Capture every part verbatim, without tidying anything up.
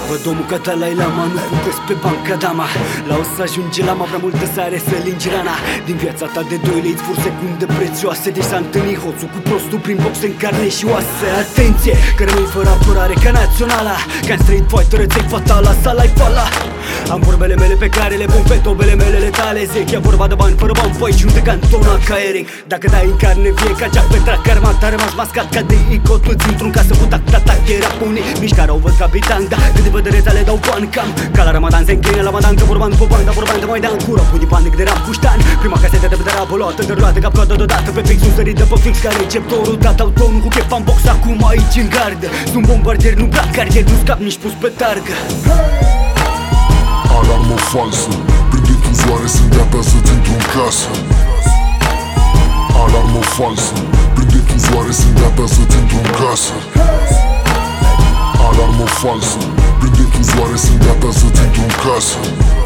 Văd omul ca Dalai Lama, nu puteți pe banca dama. La o să ajunge lama, prea multă sare să lingi rana. Din viața ta de doi lei îți fur secunde prețioase. Deci s-a întâlnit hoțul cu prostul prin boxe în carne și oase. Atenție, că rămâi fără apărare ca naționala. Ca în Street Fighter îți iei fatala, sala-i fala. Am vorbele mele pe care le pun pe tobele mele letale. Zic, e vorba de bani, fără bani, păi și unde cantona ca Eric. Dacă dai în carne vie ca Jack pe trac, armat a rămas mascat ca de icot. Îți intru în casă cu tac-tac-tac, era unii mișcarea o văd capitan, da. Cât de vădăreța le dau bani cam ca la Ramadan, se încheie la Madan. Că vorba după bani, dar vorba de mai dan cură. Pui de bani de rap cu ștan. Prima casetă de pe rapă luată, de luată cap coadă deodată. Pe fix un sărit de pe fix ca receptorul dat autonul cu chef în box acum aici în gardă. Sunt bombardier, nu brancardier, nu scap nici pus pe targă. Alarmă falsă, prin difuzoare sunt gata să-ți intru în casă. Alarmă falsă, prin difuzoare sunt gata să-ți intru în casă. Alarmă falsă, prin difuzoare sunt gata să-ți intru în casă.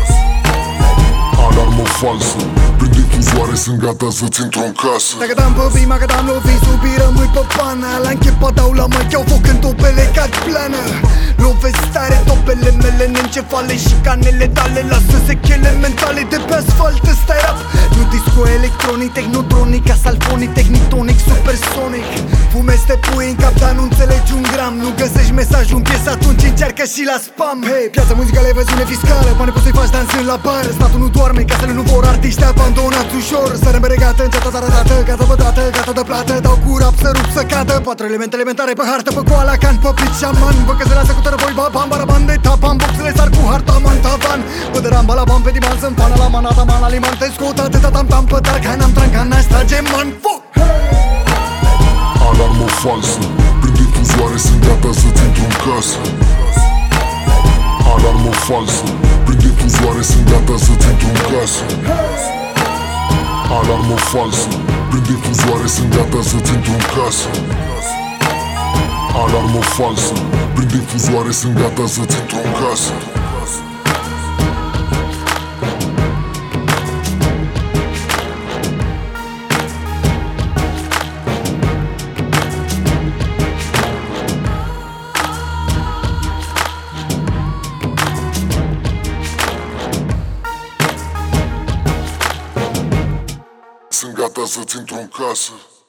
Alarmă falsă, prin difuzoare sunt gata să-ți intru în casă. Dacă dam pe vima, că dam lovit, subir rămâi pe pana. La închepat dau la măchi, au foc în topele ca plană. Lovesc tare topele mele în encefale și canele tale lasă sechele mentale de pe asfalt. Ăsta e rap, nu disco electronic, tehnotronic, asalfonic, technitonic, supersonic. Fumezi te pui în cap, dar nu înțelegi un gram. Nu găsești mesajul în piesă, atunci încearcă și la spam. Hei, piața muzicală, evaziune fiscală, bani poți să-i faci dansând la bar. Statul nu doarme, casele nu vor, artiști abandonați ușor. Sără beregată, încetă arătată, gata bătrată, gata de plată. Dau cu rap să rup să cadă, patru elemente elementare pe hartă, pe coala, can, pe pic șaman. Vă că se lasă cu tărăvoi, ba, bam, baraban de tapam. Boxele sar cu harta, man, tavan. Bă de ramba la bam, pe diman, să-mi pana la manata, man, aliman. Te scot atâta tam-tam, pe tarcan, am trancan, n-aș trage, man, foc. Alarmă falsă, prin difuzoare sunt gata să-ți intru în casă. Alarmă falsă, prin difuzoare sunt gata să-ți intru în casă. Alarmă falsă, prin difuzoare sunt gata să-ți intru în casă. Alarmă falsă, prin difuzoare sunt gata să-ți intru în casă. Sunt gata să-ți intru în casă.